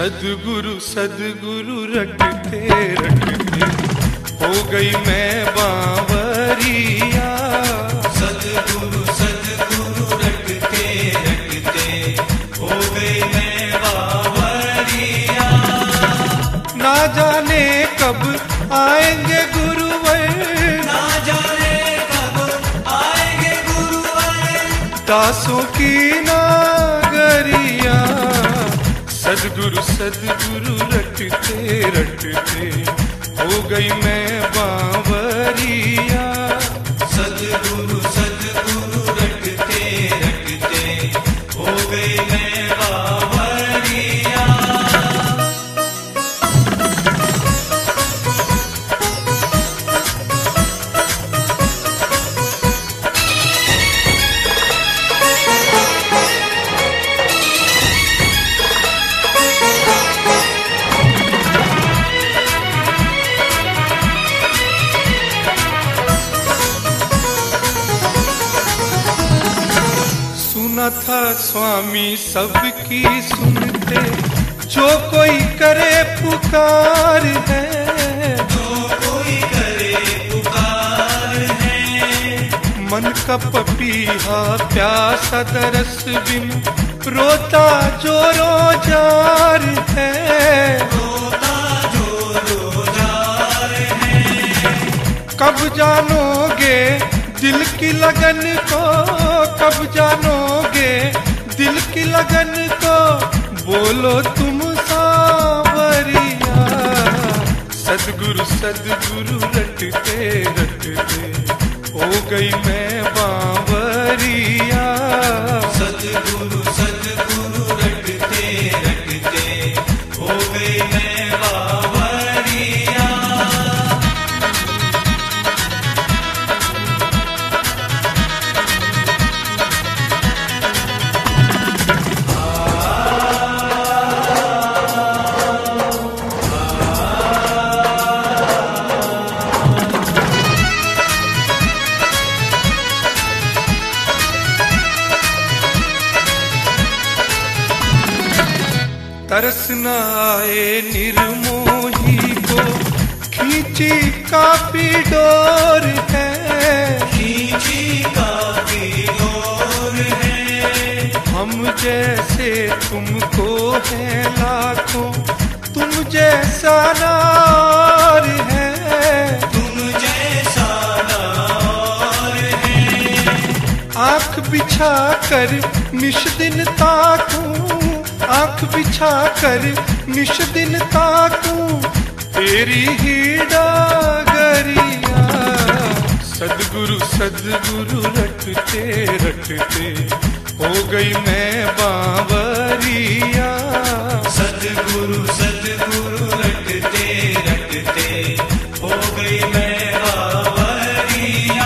सदगुरु सदगुरु रटते रटते हो गई मैं बावरिया। सदगुरु सदगुरु रटते रटते हो गई मैं बावरिया। ना जाने कब आएंगे गुरुवर, ना जाने कब आएंगे गुरुवर, दासों की नागरिया। सदगुरु सदगुरु रटते रटते हो गई मैं बावरिया। सदगुरु सदगुरु रटते रटते हो गई मैं बावरिया। सुना था स्वामी सबकी सुनते, जो कोई करे पुकार है, जो कोई करे पुकार है। मन का पपीहा प्यासा तरस बिन रोता जो रोजार है, रोता जो रोजार है। कब जानोगे दिल की लगन को, कब जानोगे दिल की लगन को, बोलो तुम सांवरिया। सदगुरु सदगुरु रटते रटते हो गई मैं बावरिया। सदगुरु सदगुरु रटते रटते हो गई मैं बावरिया। तरस न आए निर्मोही को, खींची काफी डोर है, खींची काफी डोर है। हम जैसे तुमको है लाखों, तुम जैसा नार है, तुम जैसा नार है। आंख बिछा कर निश दिन ताकूं, आंख बिछा कर निश दिन ताकूं तेरी ही डागरिया। सदगुरु सदगुरु रटते रटते हो गई मैं बावरिया। सदगुरु सदगुरु रटते रटते हो गई मैं बावरिया।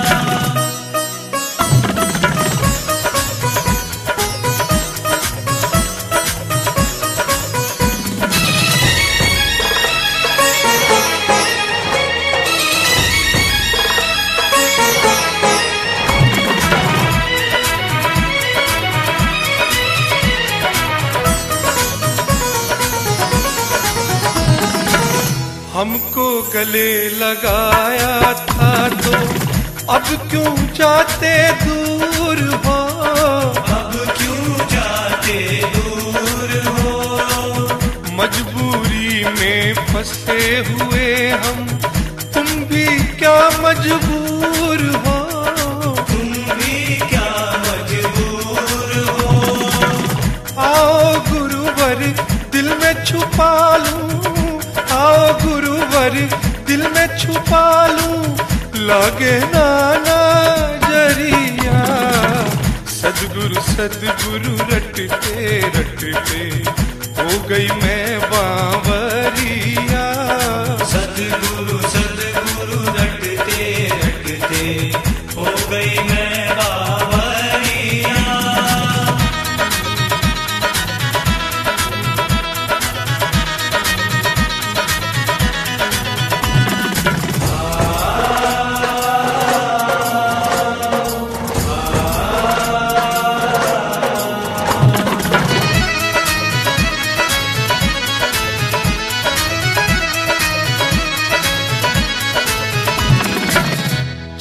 हमको गले लगाया था तो अब क्यों जाते दूर हो, अब क्यों जाते दूर हो। मजबूरी में फंसे हुए हम, तुम भी क्या मजबूर हो, तुम भी क्या मजबूर हो। आओ गुरुवर दिल में छुपा लूं, आओ गुरुवर दिल में छुपा लूं, लागे ना नजरिया। सदगुरु सदगुरु रटते रटते हो गई मैं बावरिया। सदगुरु सदगुरु रटते रटते हो गई मैं बावरिया।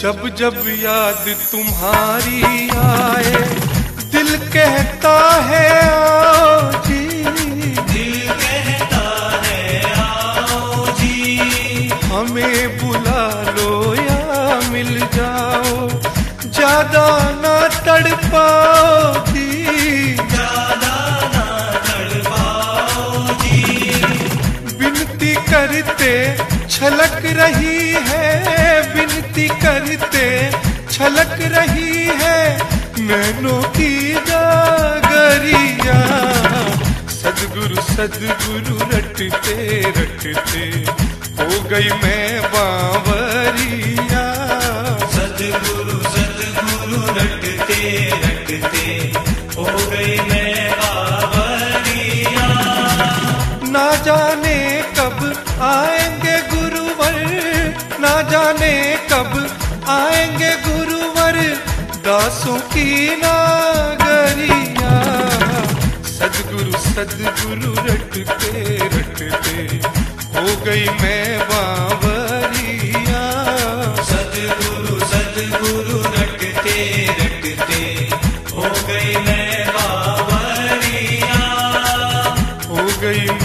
जब जब याद तुम्हारी आए दिल कहता है आओ जी, दिल कहता है आओ जी। हमें बुला लो या मिल जाओ, ज्यादा ना तड़पाओ जी, ज्यादा ना तड़पाओ जी। विनती करते छलक रही है, विनती करते छलक रही है नैनों की जागरिया। सदगुरु सदगुरु रटते रटते हो गई मैं बावरिया। सदगुरु सदगुरु रटते रटते हो गई मैं बावरिया। ना जाने कब आएंगे गुरुवर, ना जाने कब आएंगे गुरुवर दासों की नागरिया। सदगुरु सदगुरु रटते रटते हो गई मैं बावरिया। सदगुरु सदगुरु रटते रटते हो गई मैं बावरिया। हो गई